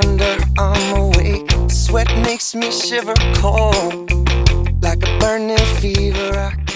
wonder I'm awake. Sweat makes me shiver cold, like a burning fever. I